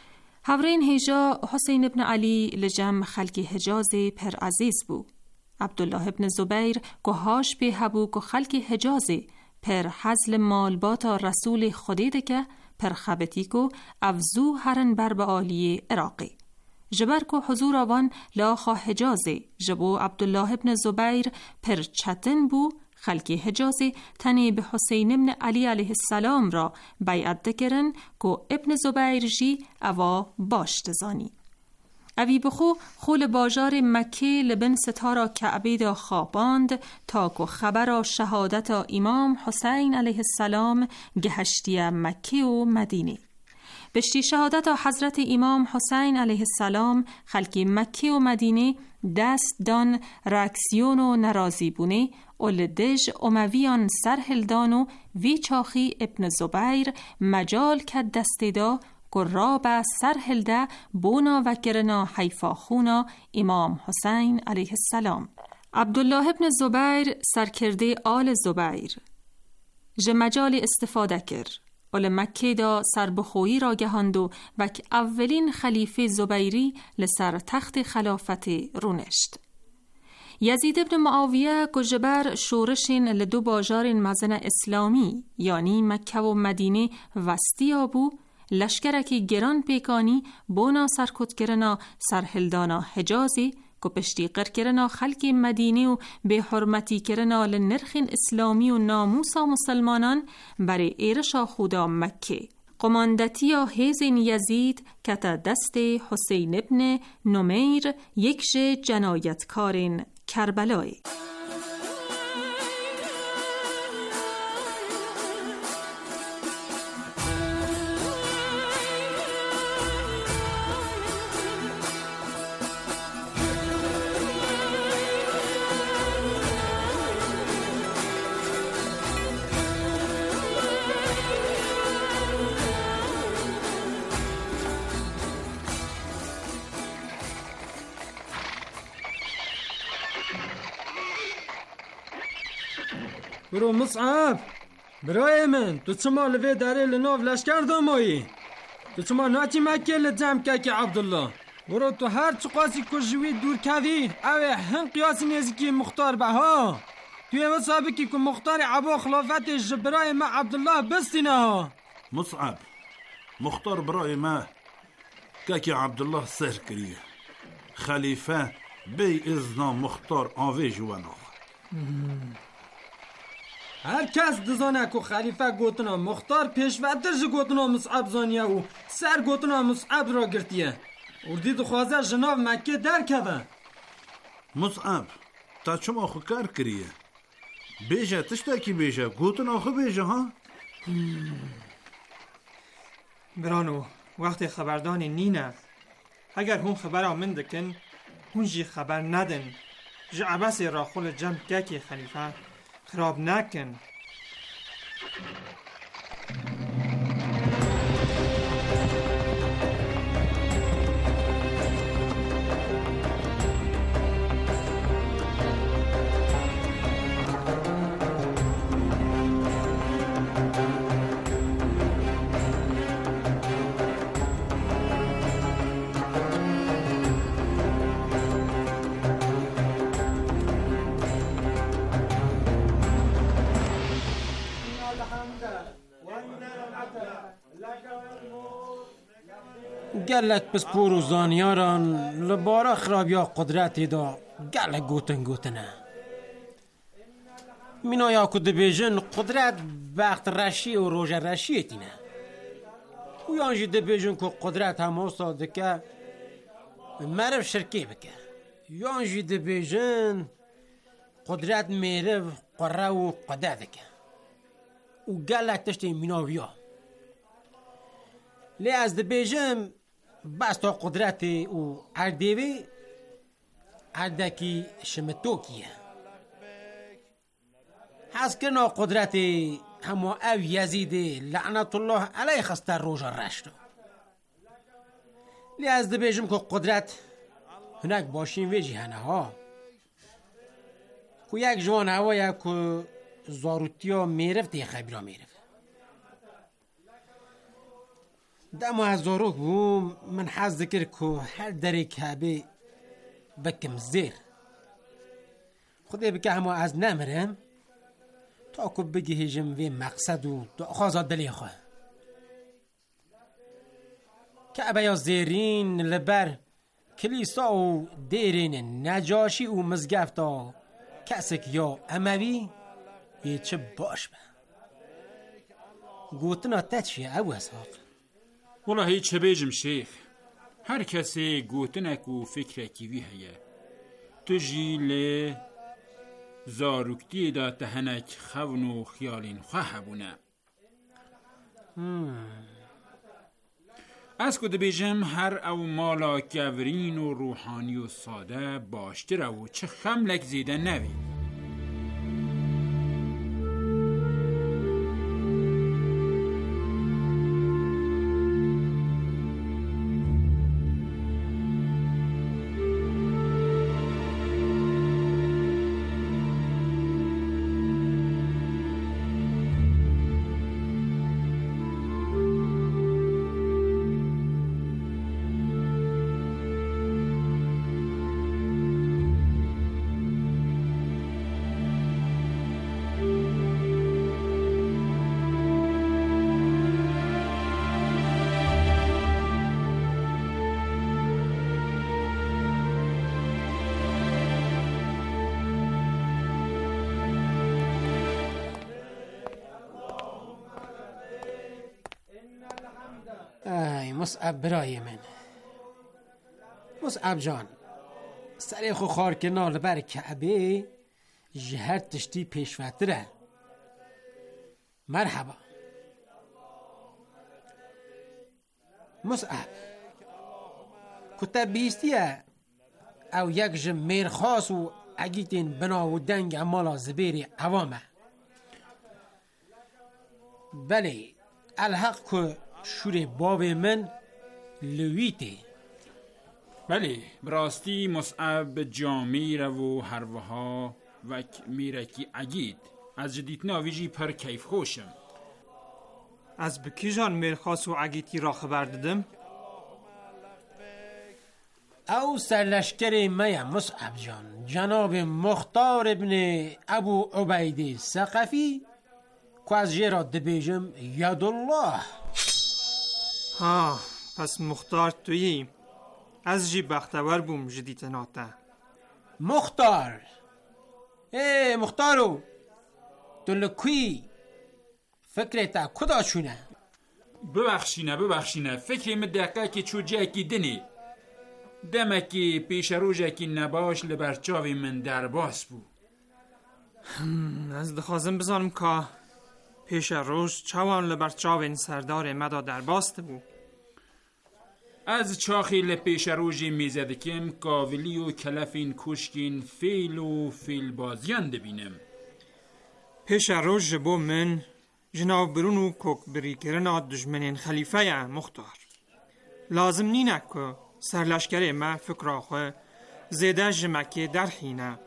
هورین هیجا حسین ابن علی لجم خلکی حجاز پر عزیز بو. عبدالله ابن زبیر گوهاش به هبو که خلکی حجازی پر حزل مالباتا رسول خودیده که پر خبتی کو افزو هرن بر به آلی عراقی. جبر کو حضور آوان لاخا حجازی جبو عبدالله ابن زبیر پر چتن بو خلکی حجازی تنی به حسین ابن علی علیه السلام را بیعت دکرن که ابن زبیر جی اوا باشت زانی. اوی بخو خول باجار مکه لبن ستارا کعبه دا خواباند تا که خبر شهادت امام حسین علیه السلام گهشتی مکه و مدینه. بشتی شهادت حضرت امام حسین علیه السلام خلکی مکه و مدینه دست دان راکسیون و نرازی بونه اول دژ امویان سرهلدان و وی چاخی ابن زبیر مجال کد دست دا گراب سرهلده بونا و کرنا حیفا خونا امام حسین علیه السلام. عبدالله ابن زبیر سرکرده آل زبیر جمجال استفاده کر اول مکه دا سربخویی را گهاندو و که اولین خلیفه زبیری لسر تخت خلافت رونشت. یزید ابن معاویه گجبر شورشین لدو باجارین مزن اسلامی یعنی مکه و مدینه وستی آبو لشکرکی گران پیکانی بونا سرکت کرنا سرهلدانا حجازی که پشتی قر کرنا خلق مدینه و به حرمتی کرنا لنرخین اسلامی و ناموسا مسلمانان برای ایرشا خدا مکه. قماندتی یا حیزین یزید که تا دست حسین ابن نمیر یک جنایتکارین کربلای. برو مصعب برای من تو چما لوی داره لناف لشکر دامایی تو چما ناتی مکه لجم که عبدالله برو تو هر چو قاسی کجوی دور کدی اوه هم قیاسی نزیکی مختار بها توی مصابکی که مختار عبا خلافت جبرای ما عبدالله بستینه ها. مصعب مختار برای ما که عبدالله سر کریه خلیفه بی ازنا مختار آوه جوانو. هر کس دزانه که خلیفه گوتنا مختار پیشوتر جه گوتنا مصعب زانیه و سر گوتنا مصعب را گرتیه اردی دخوازه جناب مکه در کده. مصعب تا چما خو کار کریه بیجه تشتا کی بیجه گوتنا خو بیجه ها. برانو وقت خبردانی نینه اگر هون خبر آمن دکن هون جی خبر ندن جه عباس را خول جمع که خلیفه خراب نکن. گلک پس پورو زانیاران لبارا خرابیا قدرتی دا گلک گوتنه مینا یا کد بیجن قدرت وقت رشی و روژ رشی تینه و یانجی ده بیجن که قدرت همه ساده که مرف شرکی بکه یانجی ده بیجن قدرت مرف قره و قده دکه و گلک تشتی میناویا لی از ده بیجن بس تا قدرت او اردیوی اردکی شمتوکیه حس کنا قدرت همو او یزید لعنت الله علیه خسته روژا رشتو لی از ده بیجم که قدرت هنک باشین ویجی هنه ها که یک جوان هوایه که زاروتیا میرفت یه خبیرا میرفت دم از زاروک بوم من حز ذکر که هر در کعبه بکم زیر خودی بکه همه از نمرم تا که بگی هجم وی مقصد و دعا خوازاد دلی خواه کعبه یا زیرین لبر کلیسا و دیرین نجاشی و مزگفتا کسک یا اموی یه چه باش به گوتنا تدشیه او اسحاق والله هیچ بیجم شیخ هر کسی گوتنک و فکرکی وی هیه تو جی لی زاروکتی دا تهنک خون و خیالین خواه بونه از کده بیجم هر او مالا گورین و روحانی و ساده باشتره و چه خملک زیده نوی ای مصعب برای من مصعب جان سری خو خار کنار بر کعبه جهر تشتی پیشوتره مرحبا مصعب کتب بیستیه او یک جمیر خاص و اگیتین بنا و دنگ امالا زبیری عوامه بله الحق که شور باب من لویته بله براستی مصعب جامعه و هروها وک میرکی عگید از جدید ناویجی پر کیف خوشم از بکی جان میرخواست و عگیتی را خبر دادم او سرلشکر میا مصعب جان جناب مختار ابن ابو عبید ثقفی که از جیرا دبیجم یدالله ها پس مختار تویی از جی بختور بوم جدیت ناته مختار مختارو تو لکوی فکرتا کدا چونه ببخشینه فکریم دقیقه که چوجه کی دنی دمکی پیش روژه کی نباش لبرچاوی من در باس بو از دخوازم بزانم که پیش روز چوان لبرچاوین سردار مدا در باست بو از چاخی لپیش روژی میزدکم کاولی و کلفین کشکین فیل و فیل بازیان دبینم پیش روز جبو من جناب برونو کوک بری کرنا دجمنین خلیفه مختار لازم نینه که سرلشکر ما فکر خواه زیده جمکی در حینه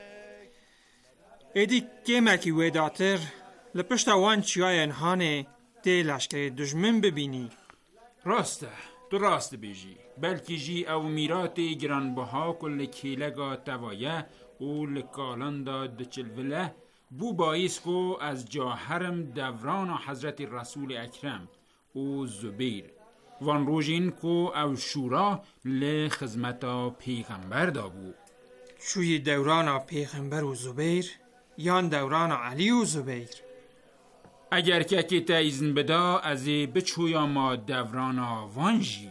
ایدی که مکی ویداتر لپشت وان چیای انهانه ده لشکر دجمن ببینی راسته تو راست بیجی بلکی جی او میرات گرانبها کل کیلگا توایه و لکالاندا دچلوله بو باعث کو از جاهرم دوران حضرت رسول اکرم و زبیر وان روژین کو او شورا لخزمتا پیغمبر دا بو چوی دوران پیغمبر و زبیر یان دوران علی و زبیر اگر که تا ایزن بدا از بچویا ما دوران وانجی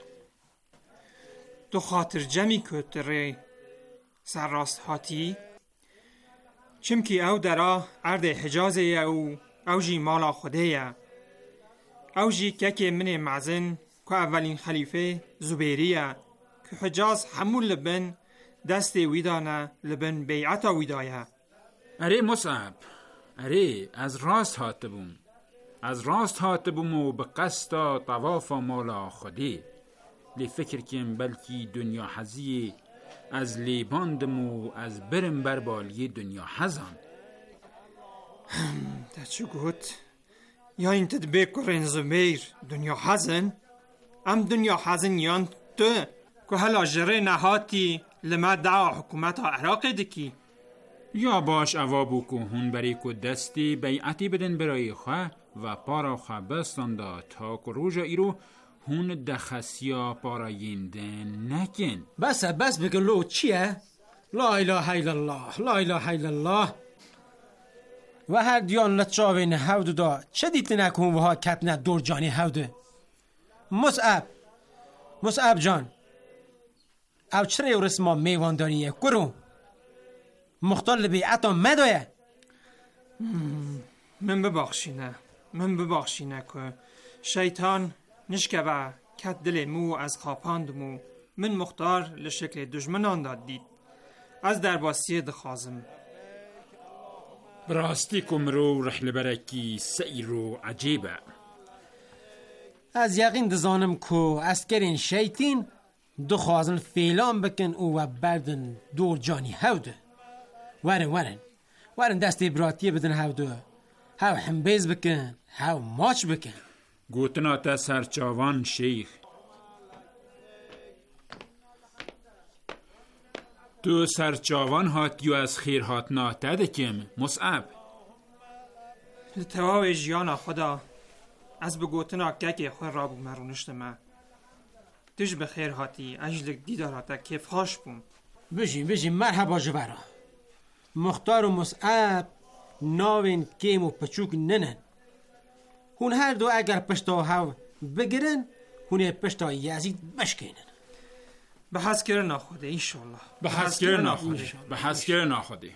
تو خاطر جمعی کتره سر راست هاتی چمکی او درا ارد حجازه او جی مالا خوده او جی که من معزن که اولین خلیفه زبیریه که حجاز همون لبن دست ویدانه لبن بیعتا ویدایه اره مصعب اره از راست هاتبوم و به قصد طواف مالا خودی لی فکر کم بلکی دنیا حزی از لیباندم و از برم بربالی دنیا حزان تا چو گوت یا این تدبیر کرن زبیر دنیا حزن ام دنیا حزن یان تو که هلا جره نهاتی لما دعا حکومت عراق دکی یا باش اوابو که هون بری که دستی بیعتی بدن برای خواه و پارا خواه بستان دا تا که روژا ایرو هون دخسیا پارا یندن نکن. بس بگن لو چیه؟ لا اله الا الله لا اله الا الله و هر دیان لطشاوین هودو دا چه دیت نکن و ها کتنه دور جانی هودو مصعب جان او چرا یو رسما میوان داریه کرو مختار لبیعتا مدایه من ببخشینه که شیطان نشکه و کت دل مو از خاپاندمو من مختار لشکل دجمنان داد دید از درباسی دخوازم براستی کمرو رحل برکی سیرو عجیبه از یقین دزانم که اسکرین شیطین دخوازن فیلان بکن او و بردن دور جانی هوده ورن دستی براتیه بدن هودو هاو حنبیز بکن هاو ماچ بکن گوتنا تا سرچاوان شیخ تو سرچاوان هاتیو از خیر هاتنا تدکم مصعب لتواوی جیانا خدا از بگوتنا که خود را بو مرونشتمه تج بخیر هاتی اجلک دیداراتا کیف خوش بوم بجین مرحبا جوارا مختار و مصعب ناوین کیم و پچوک ننن هون هر دو اگر پشتا هاو بگیرن هونه پشتا یزید بشکنن به حس کرن ناخوده انشالله به حس کرن ناخوده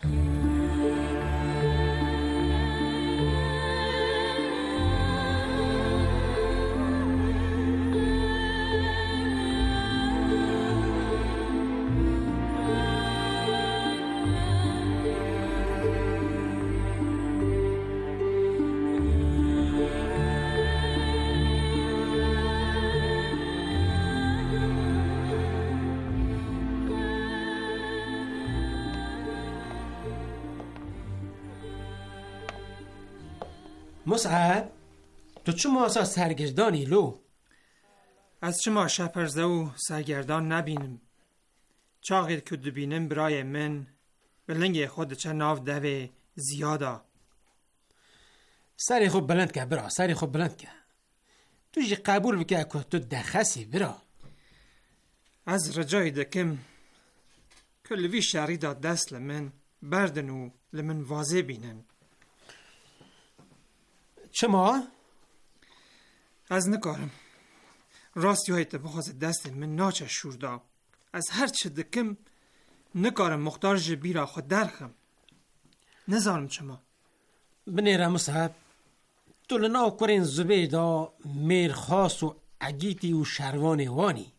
مصعب تو چه ماسا سرگردانی لو؟ از چه ما شپرزه و سرگردان نبینم چاقید که دبینم برای من به لنگ خود چه ناف دوه زیادا سری خوب بلند که برا تو جی قبول بکه که تو دخسی برا از رجای دکم که لوی شعری داد دست لمن بردن و لمن واضح بینن چما؟ از نکارم راستی های بخواست دست من ناچه شوردا از هر چه دکم نکارم مختار جبیرا خود درخم نزانم چما بنیره مصحب تو لناو کرین زبیدا میر خاص و عگیتی و شروان وانی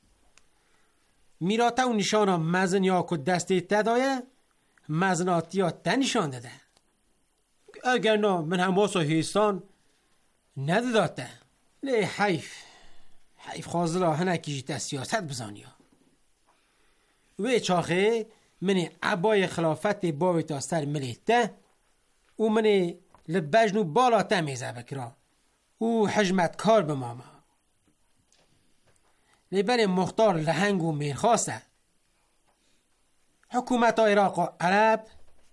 میراتا و نشانا مزن یا که دستی تدایه مزناتی ها تنشان داده اگر نه من هماس و حیثان نداداته لی حیف خوازلا هنکی جیت سیاست بزانیا وی چاخه منی عبای خلافت باوی تا سر ملیته و منی لبجنو بالا تمیزه بکرا و حجمت کار بماما لیبن مختار لحنگ و میرخواسته حکومت عراق و عرب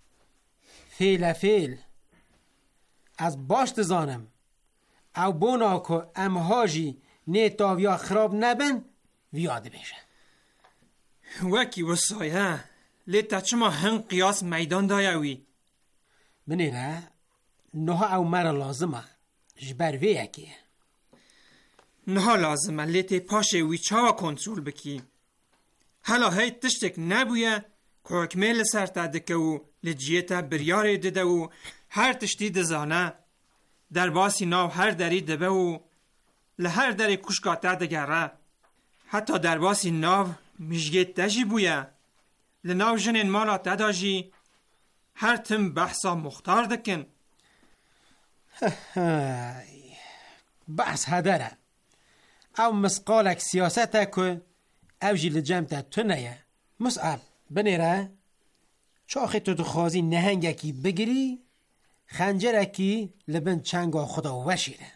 فیل از باش تزانم او بونا که امهاجی نیتاویا خراب نبن ویاده بشه وکی وسایه لیتا چما هن قیاس میدان دایوی بنیره نها او مرا لازمه جبر وی یکیه نها لازمه لیتی پاشه وی چاوا کنترول بکی حالا هی تشتک نبویه که اکمیل سرتا دکه و لجیتا بریاره دده و هر تشتی دزانه در باسی ناو هر دری دبه و لهر دری کشکاته دگره حتی در باسی ناو مشگیت دجی بویه لناو جنین مالا تداجی هر تم بحثا مختار دکن بحث هدره او مسقالك سیاسته که او جی لجمتا تو نیه مصعب بنیره چاخی تو خوازی نهنگکی بگیری خنجرکی لبن چنگا خدا وشیره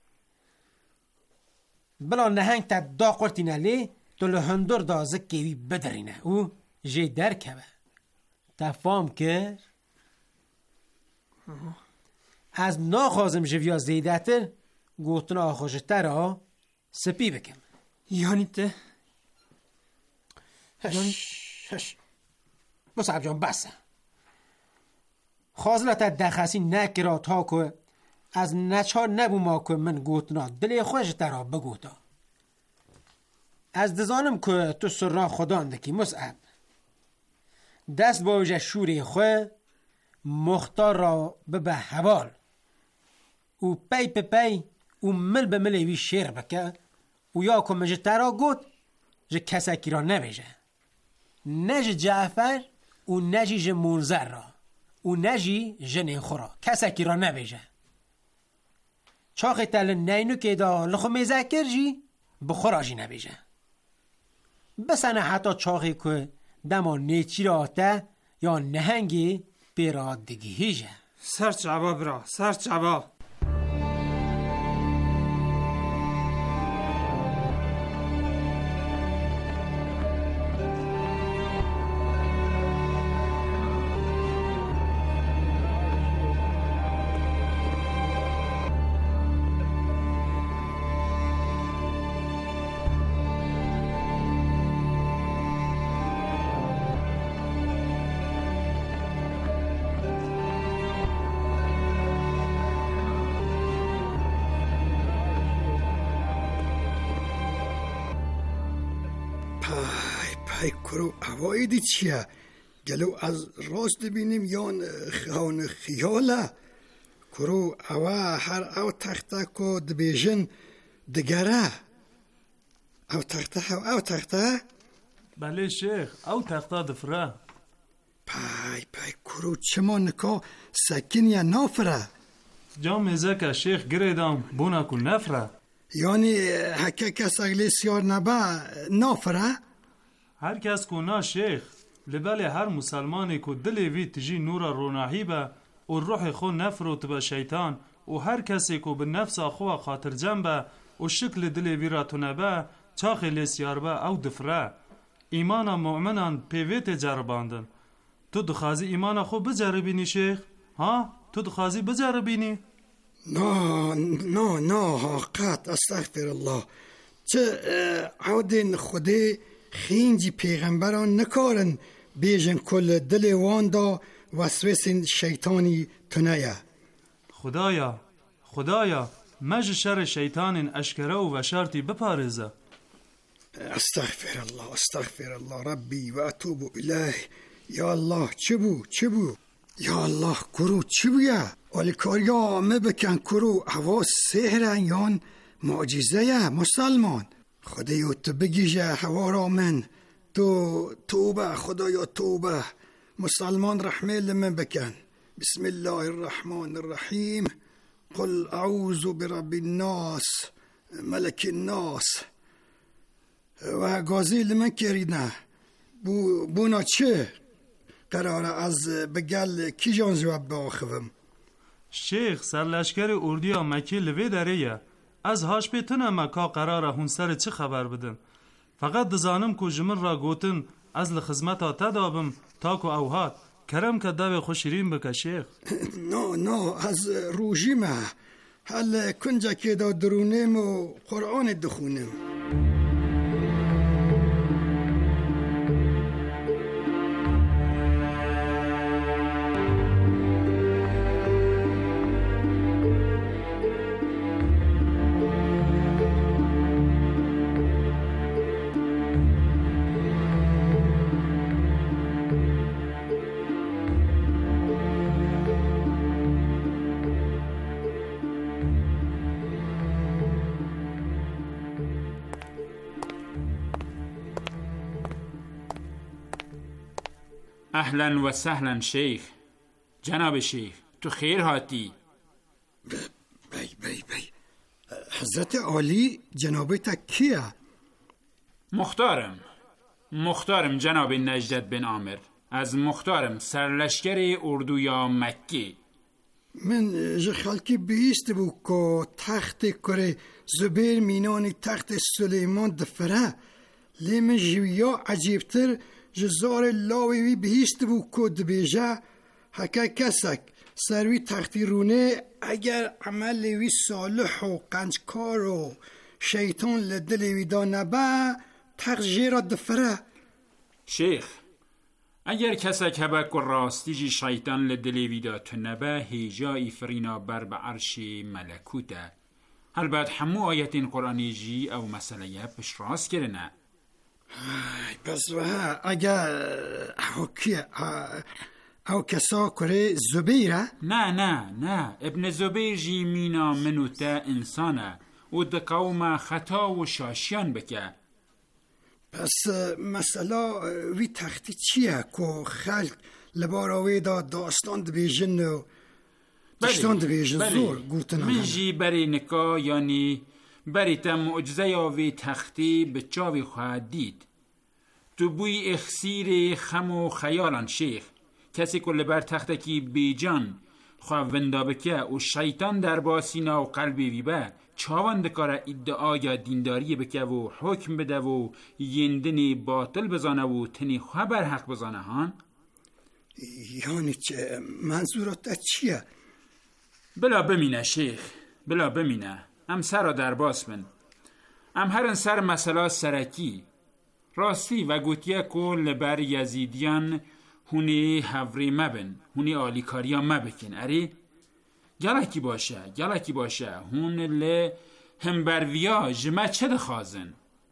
بلا نهنگ تا دا قرتینه لی تو لهندور دا زکیوی بدرینه او جی درکبه تا فام که از ناخوازم جویا زیده تر گوتنا آخوشتر را سپی بکم یعنی ته هش مصعب جان بسه خوازلت دخصی نکرا تا که از نچار نبو ما که من گوتنا دلی خوش ترا بگوتا از دزانم که تو سران خدان دکی مصعب دست با وجه شوری خواه مختار را ببه حوال او پی پی پی او مل به ملی شیر بکه او یا که مجه ترا گوت جه کسکی را نبیجه نجی جعفر او نجی جه منظر را او نجی جنین خورا کسکی را نبیجه چاقی تل نینو که دا لخو میزکر جی بخورا جی نبیجه بسنه حتی چاقی که دما نیچی را آته یا نهنگی پیرا دیگی هیجه سر چعبا برا سر چعبا پای کرو اوایدی چیه گلو از راست بینیم یان خون خیاله کرو اوا هر او تخته کو دبیجن دگره او تخته بله شیخ او تخته دفره پای کرو چما نکا سکین یا نافره جام که شیخ گریدم بونا کن نفره یعنی هکه کس اگلی سیار نبا نافره هر کس کو نا شیخ لبال هر مسلمانی کو دلی وی تجی نور روناهی با و روح خو نفروت با شیطان و هر کسی کو به نفس خو خاطر جنبه و شکل دلی وی را تنبه چاخی لیسیار با او دفره ایمان مؤمنان پیویت جرباندن تو دخوازی ایمان خو بجربینی شیخ ها تو دخوازی بجربینی نه حقیقت استغفر الله چه عودین خودی خینجی پیغمبران نکارن بیجن کل دل واندا وسوسین شیطانی تنیه خدایا مج شر شیطان اشکره و شرطی بپارزه استغفر الله ربی و اتوب الیه یا الله چبو یا الله کرو چبویه ولی کاریا مبکن کرو هوا سحرن یان معجزه مسلمان خدایو تو بگیجه هوا را من تو توبه خدایا توبه مسلمان رحمه لمن بکن بسم الله الرحمن الرحیم قل اعوذ برب الناس ملک الناس و گازی لمن کریدنه بونا چه قراره از بگل کی جان جواب باخوم شیخ سرلشکر اردیا مکی لوی داره از هاش بیتونه مکا قراره هون سر چه خبر بدن فقط دزانم کو جمن را گوتن از لخزمت ها تدابم تا کو اوهات کرم که داوی خوشیرین بکه شیخ نه از روژیمه هل کنجا که دا درونیم و قرآن دخونیم اهلا و سهلا شیخ جناب شیخ تو خیر هاتی بی حضرت عالی جنابت کیه مختارم جناب نجدت بن عامر از مختارم سرلشکر اردویا مکی من جه خلکی بیست بو که تخت کره زبیر مینانی تخت سلیمان دفره لی من جویا عجیبتر جزار لاوی بیست بو که دبیجه حکا کسک سروی تختی رونه اگر عمل وی صالح و قنجکار و شیطان لدلی وی دانبه تخت جیرا دفره. شیخ اگر کسک هبک و راستی جی شیطان لدلی وی دا تنبه هیجایی فرینا بر به عرش ملکوته. هل بعد همو آیتین قرآنی جی او مسئله پش راست کرنه؟ پس اگر او کسا کره زبیره؟ نه ابن زبیر جی مینا منو تا انسانه و ده قوم خطا و شاشیان بکه. پس مسئله وی تختی چیه که خلق لباراوی دا داستان دبیجن و داستان دبیجن زور گوتن من جی بری نکا یعنی بری تا معجزه یاوی تختی به چاوی خواهد دید. تو بوی اخسیر خم و خیالان شیخ کسی که لبر تختکی بیجان خواه وندابکه و شیطان در باسینا و قلبی ویبه چاوان دکاره ادعا یا دینداری بکه و حکم بده و یندنی باطل بزانه و تنی خواه بر حق بزانه هان؟ یعنی چه منظورات چیه؟ بلا بمینه شیخ بلا بمینه ام سر را در باس من ام هرن سر مسئله سرکی راستی و گوتیه که لبر یزیدیان هونی هوری مبن هونی آلیکاریا مبکن اری؟ گلکی باشه هون لی هم برویا جمع چه دخوازن؟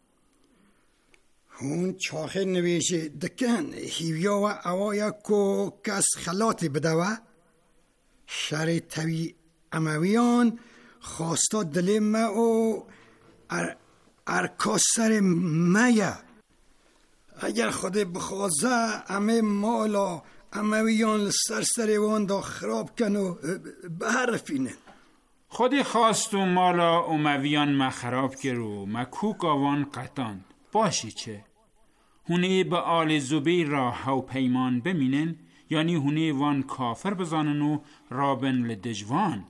هون چاخه نویشه دکن هیویا و اوایا که کس خلاتی بدوه شر توی امویان خواستا دلی ما و ارکاس سر مایه اگر خود بخوازه امه مالا امویان سر وان دا خراب کن و برفینه خودی خواست و مالا امویان ما خراب کرو ما کوک آوان قطاند باشی چه؟ هونه به آل زبیر را هاو پیمان بمینن یعنی هونه وان کافر بزانن و رابن لدجوان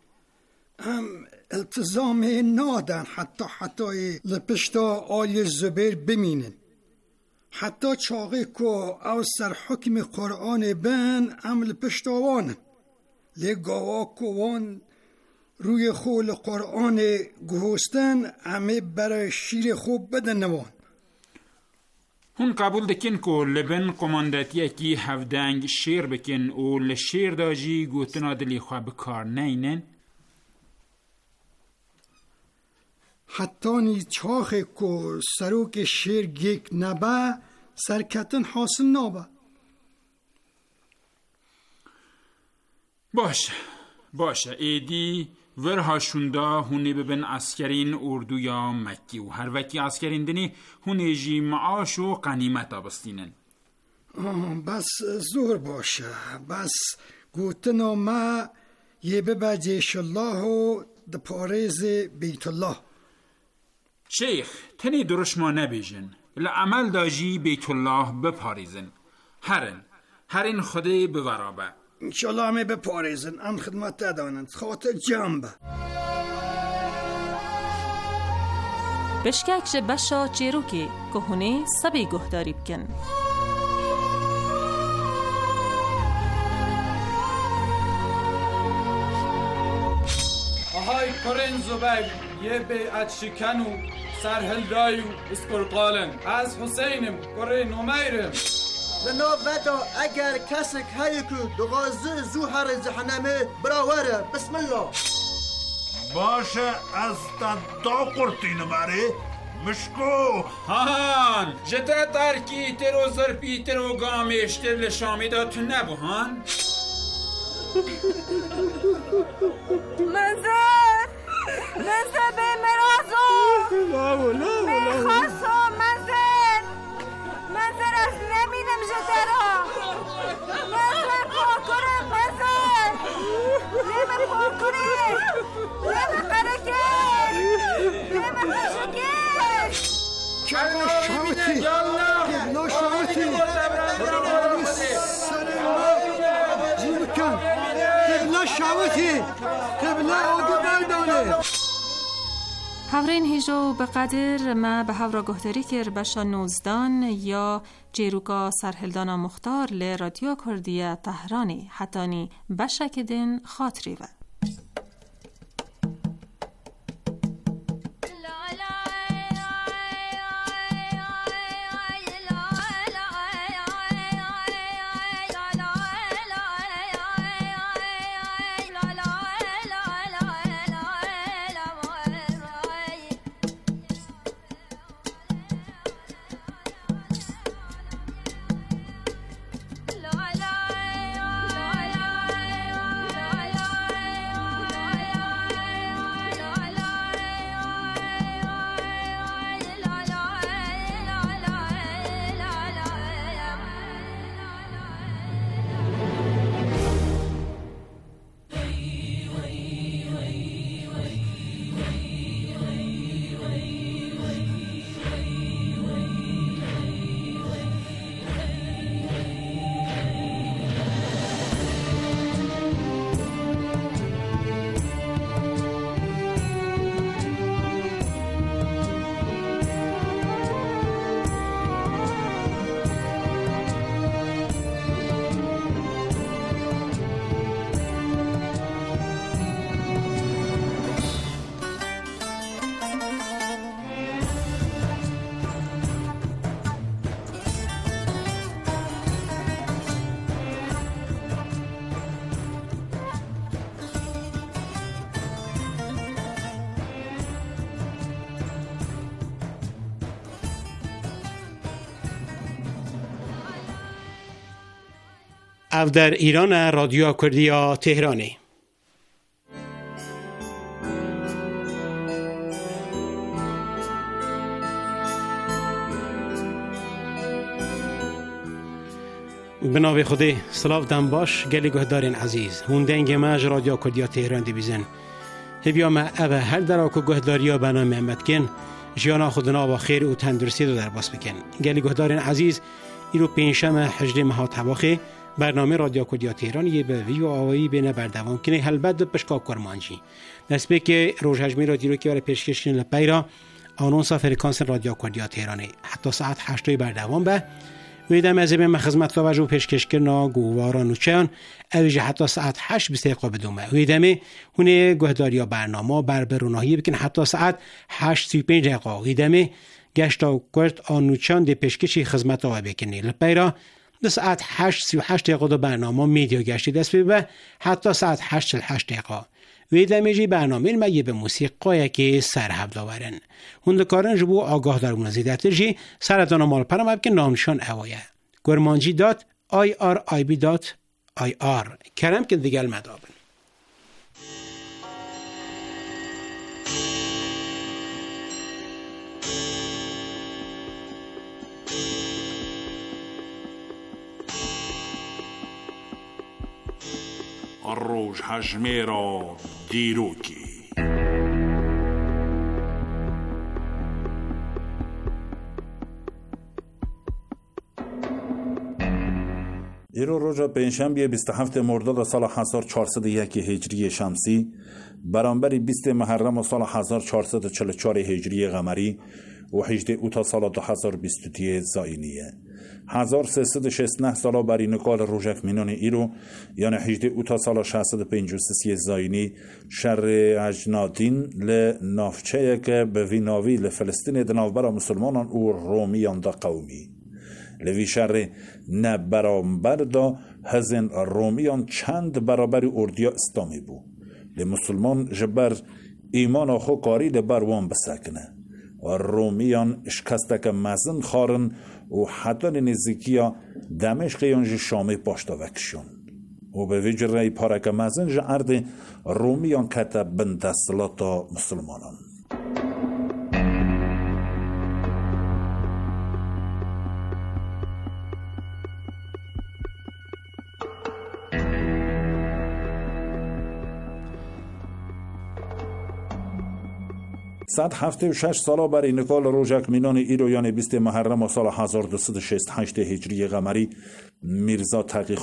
التزام نادن حتی لپشتا آل زبیر بمینن حتی چاقی که او سر حکم قرآن بن عمل پشتاوانن لی گاوا که وان روی خول قرآن گهستن همه برای شیر خوب بدن نوان هون قبول دکن که لبن قماندتیه کی هفدنگ شیر بکن و لشیر داجی گوتنا دلی خواه بکار نینن حتی نی چاخی که سروک شیر گیک نبه سرکتن حاصل نابه باشه ایدی ورهاشوندا هونه ببن اسکرین اردو یا مکی و هر وکی اسکرین دنی هونه جی معاش و قنیمت آبستینن بس زور باشه بس گوتنا ما یه ببه جیش الله و دپارز بیت الله شیخ تنی درش ما نبیجن لعمل داجی بیت الله بپاریزن هرین خودی بورابه انشالله همه بپاریزن ام خدمت دادانند خاطر جنبه بشککش بشا چیروکی که هونه سبی گهداری بکن آهای کرین زبیر یه بیعت شکنو سرهل دایو اسپرقالن از حسینم کرین نمیرم لنوبتا اگر کسک هایکو دغازه زوهر جهنمه براوره بسم الله باشه از دا قرطین ماره مشکو هان جتا ترکی ترو زرپی ترو گامشتر لشامی دا تو نبو هان منزل به مرازو میخواستو منزل از نمیدم جترا منزل پاکره منزل لیمه پاکره لیمه قرکر لیمه پشکر کبلا شاوتی کبلا شاوتی سر ما جیب کن کبلا شاوتی برخی قبله آگه بردانه هورین هیجو به قدر ما به هورا گهداری کر بشا 19 یا جیروگا سرهلدانا مختار ل رادیو کردیا تهرانی حتانی بشا کدین خاطری و او در ایران رادیو کردیا تهرانی. بنابه خودی سلاف دم باش گلی گهدارین عزیز هون دنگ ماج رادیو کردیا تهران دی بیزن هبیا ما اوه هر دراکو گهداریا بنا محمد کن جیانا خودنا با خیر و تندرستی دو در باس بکن گلی گهدارین عزیز ایرو پینشم حجر مهات هواخی برنامه رادیو کردیا تهران یه به ویو آوایی بینه بردوام کنه هلبت پشکا کرمانجی نسبه که روش هجمی را دیرو که برای پیشکشین لپیرا آنونسا فرکانس رادیو کردیا تهرانی حتی ساعت 8 بردوام به ویده مذهبه من خدمت توجه پیشکش کرنا گوارا نوچهان اویجه حتی ساعت 8 بستیقا بدومه ویده می هونه گهداریا برنامه بربروناهی بکن حتی ساعت 8:35 دقیقا ویده می گشتا کرد آنوچهان دی پیشکشی خدمت آوه بکنی لپیرا ده ساعت 8:38 دقیقا دو برنامه میدیو گشتی دست به حتی ساعت 8:48 دقیقا ویده میجی برنامه مگه به موسیقی که سرحب داورن هندکارن جبو آگاه در منزیدت جی سرطان مال پرم که نامشان اوایه گرمانجی.irib.ir کرم که دیگل مدابن الروج هجميرا ديروكي ایرو روزا پنجشنبه 27 مرداد سال 1401 هجری شمسی برابر 20 محرم سال 1444 هجری قمری و 18 اوت سال 2022 زاینیه 1369 سال بری نکال روژک مینون ایرو یعنی 18 اوت سال 653 زاینی شر اجنادین لنافچه که به ویناوی لفلسطین دناوبر مسلمانان و رومیان دا قومی لوی شر نه برابر دا هزن رومیان چند برابر اردیا اسلامی بو لمسلمان جبر ایمان آخو کاری لبر وان بسکنه و رومیان شکستک مزن خارن و حتی نزدیکیا دمشق یانج شامی پاشتا وکشون و به وجه رای پارک مزن جه ارد رومیان کتب بند دستلاتا مسلمانان صد 76 سالا برای نکال روژک مینان ایرو یعنی 20 محرم سال 1268 هجری قمری میرزا تقی